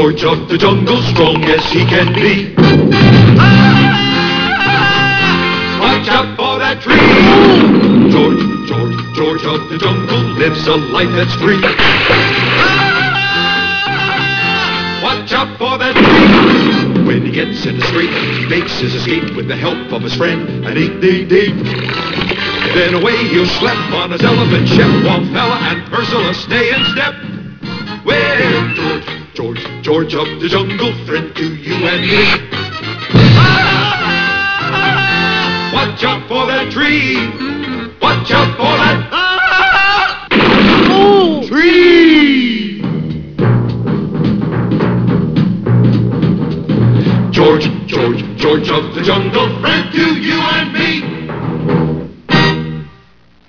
George of the jungle, strong as he can be. Watch out for that tree. George of the jungle lives a life that's free. Watch out for that tree. When he gets in a scrape, he makes his escape with the help of his friend, an 888. Then away he'll schlep on his elephant ship, while Fella and Ursula stay in step. Well, George of the jungle, friend to you and me. Watch out for that tree. Watch out for that tree. George of the jungle,